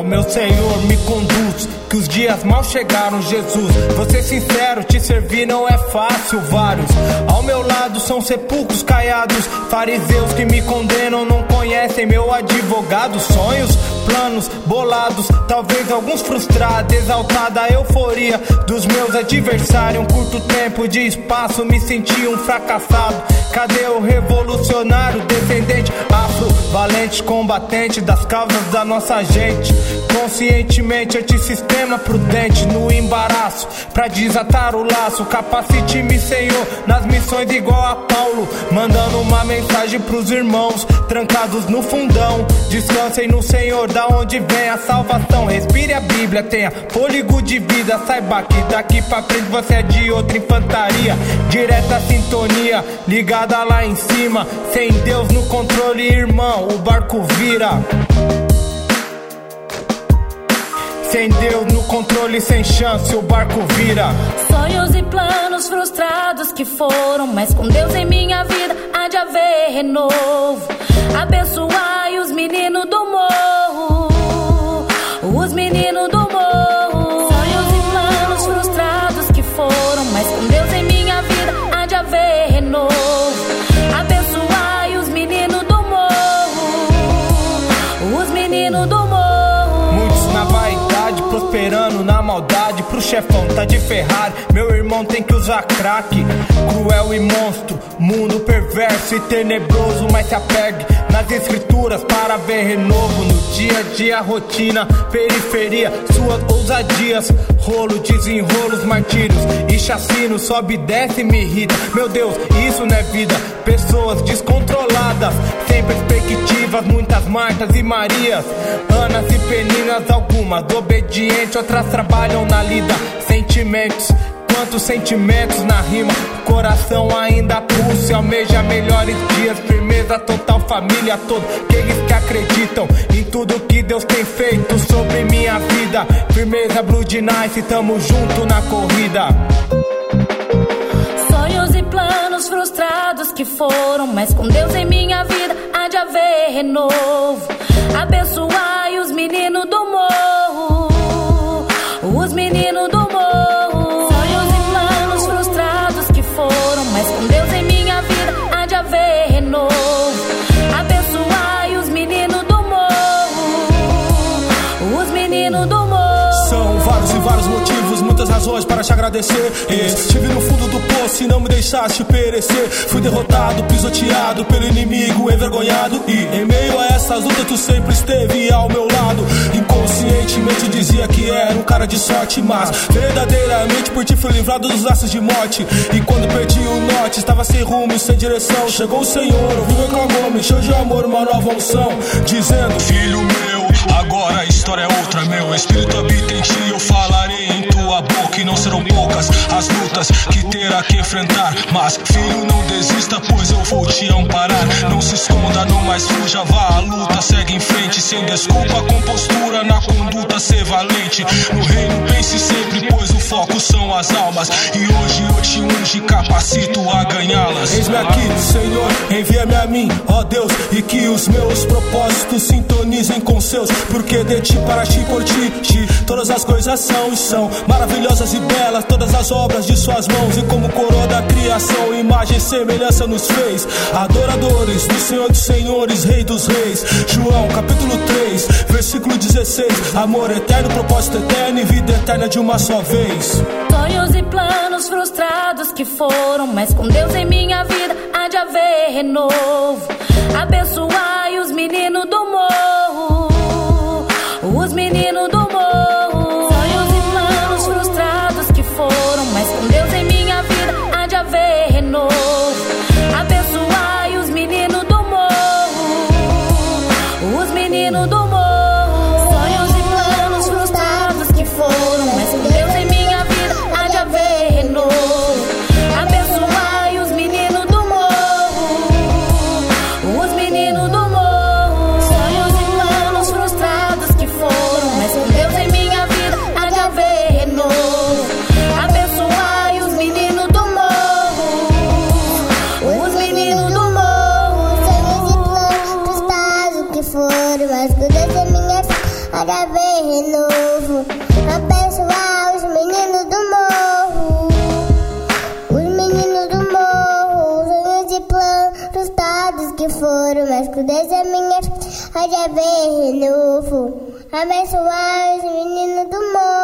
meu Senhor, me conduz, que os dias mal chegaram, Jesus. Vou ser sincero, te servir não é fácil. Vários ao meu lado são sepulcros caiados, fariseus que me condenam, não conhecem meu advogado. Sonhos, planos bolados, talvez alguns frustrados, exaltada a euforia dos meus adversários. Um curto tempo de espaço, me senti um fracassado. Cadê o revolucionário, descendente afro, valente, combatente das causas da nossa gente? Conscientemente antissistema, prudente no embaraço, pra desatar o laço. Capacite-me, Senhor, nas missões igual a Paulo, mandando uma mensagem pros irmãos trancados no fundão. Descansem no Senhor, da onde vem a salvação. Respire a Bíblia, tenha fôlego de vida. Saiba que daqui pra frente você é de outra infantaria. Direta sintonia, ligada lá em cima. Sem Deus no controle, irmão, o barco vira. Sem Deus no controle, sem chance, o barco vira. Sonhos e planos frustrados que foram, mas com Deus em minha vida há de haver renovo. Abençoai os meninos do morro, os meninos do morro. Sonhos e planos frustrados que foram, mas com Deus em minha vida há de haver renovo. Abençoai os meninos do morro, os meninos do morro. Muitos na vaidade, prosperando na maldade. Pro chefão tá de Ferrari, meu irmão tem que usar crack. Cruel e monstro, mundo perverso e tenebroso. Mas se apegue nas escrituras para ver renovo. No dia a dia, rotina, periferia, suas ousadias, rolo, desenrolos, martírios e chacinos. Sobe e desce e me irrita. Meu Deus, isso não é vida. Pessoas descontroladas, sem perspectivas, muitas Martas e Marias, Anas e Peninas, algumas obedientes, outras trabalham na lida. Sentimentos, quantos sentimentos na rima. Coração ainda pulsa e almeja melhores dias. Firmeza total, família toda, aqueles que acreditam em tudo que Deus tem feito sobre minha vida. Firmeza, Blood Nice, tamo junto na corrida. Sonhos e planos frustrados que foram, mas com Deus em minha vida há de haver renovo. Abençoai os meninos do morro, os meninos do morro. Sonhos e planos frustrados que foram, mas com Deus em minha vida há de haver renovo. Abençoai os meninos do morro, os meninos do morro. São vários e vários motivos, muitas razões para te agradecer. Estive no fundo do poço e não me deixaste perecer. Fui derrotado, pisoteado pelo inimigo, envergonhado. E em meio a essas lutas tu sempre esteve ao meu lado. Inconscientemente dizia que era um cara de sorte, mas verdadeiramente por ti fui livrado dos laços de morte. E quando perdi o norte, estava sem rumo e sem direção, chegou o Senhor, ouviu meu clamor, me encheu de amor, uma nova unção, dizendo: filho meu, agora a história é outra. Meu espírito habita em ti, eu falarei em tua boca. E não serão poucas as lutas que terá que enfrentar. Mas filho, não desista, pois eu vou te amparar. Não se esconda, não mais fuja, vá à luta. Segue em frente, sem desculpa, com postura na conduta, ser valente. No reino pense sempre, pois o foco são as almas. E hoje eu te unjo e capacito a ganhá-las. Eis-me aqui, Senhor, envia-me a mim, ó Deus. E que os meus propósitos sintonizem com seus. Porque de ti, para ti, por ti, todas as coisas são e são maravilhosas e belas, todas as obras de suas mãos. E como coroa da criação, imagem e semelhança nos fez. Adoradores do Senhor dos Senhores, Rei dos Reis. João capítulo 3, versículo 16. Amor eterno, propósito eterno e vida eterna de uma só vez. Sonhos e planos frustrados que foram, mas com Deus em minha vida há de haver renovo. Abençoai os meninos do morro, os meninos do morro. Sonhos e planos frustrados que foram, mas com Deus em minha vida há de haver renovo. Abençoai os meninos do morro, os meninos do morro. Sonhos e planos frustrados que foram, mas com Deus em minha vida há de haver renovo. Abençoai os meninos do morro, os meninos do morro. para ver renovo. Abençoar os meninos do morro. Os meninos do morro, sonhos e planos frustrados que foram, mas com Deus é minha, há de haver renovo. Abençoar os meninos do morro.